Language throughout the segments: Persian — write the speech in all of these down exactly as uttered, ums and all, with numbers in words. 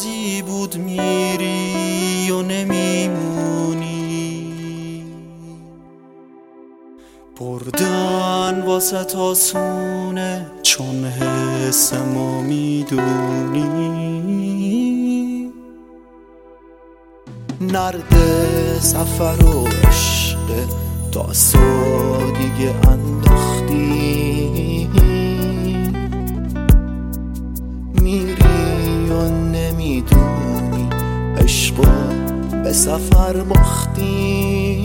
بازی بود میری و نمیمونی، بردن واسه آسونه چون حس ما میدونی. نرد سفر و عشق تا دیگه انداختی، میری و نمیدونی عشقو به سفر باختی.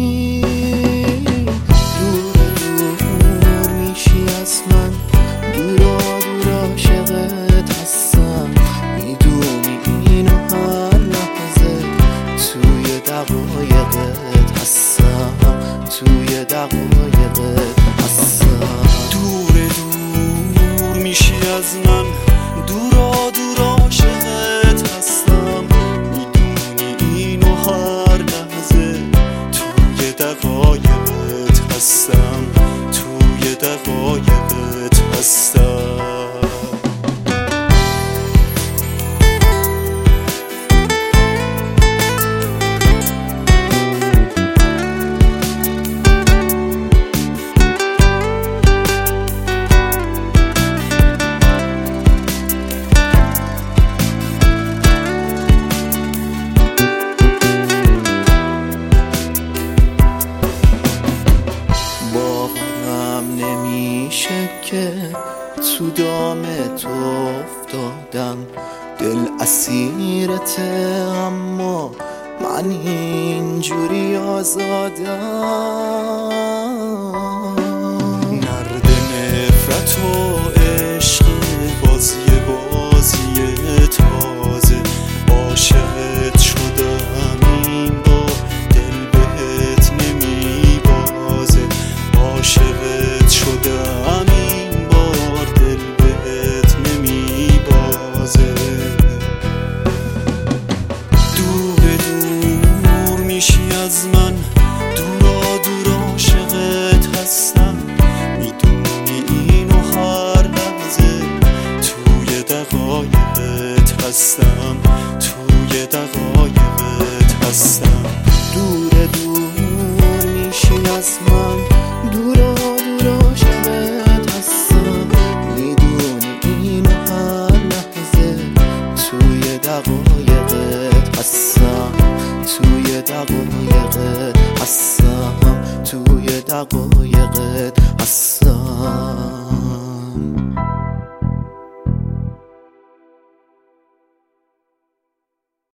دور دور میشی از من، دورا دور عاشقت هستم، میدونی اینو هر لحظه توی دقایقت هستم، توی دقایقت هستم. دور دور میشی از من، دورا دور عاشقت هستم، میدونی اینو هر لحظه توی دقایقت هستم، توی دقایقت هستم. نمیشه که تو دام تو افتادم، دل اسیرته اما من اینجوری آزادم. نرد نفرت و عشق بازی بازی تازه، عاشقت شدم این بار دل بهت نمیبازه، عاشقت شدم این بار دل بهت نمیبازه. دور دور میشی از من، دورا دور عاشقت هستم، میدونی اینو هر لحظه توی دقایقت هستم، توی دقایقت هستم. دور دور میشی از من، دورا دور عاشقت هستم، میدونی اینو هر لحظه توی دقایقت هستم، توی دقایقت هستم، توی دقایقت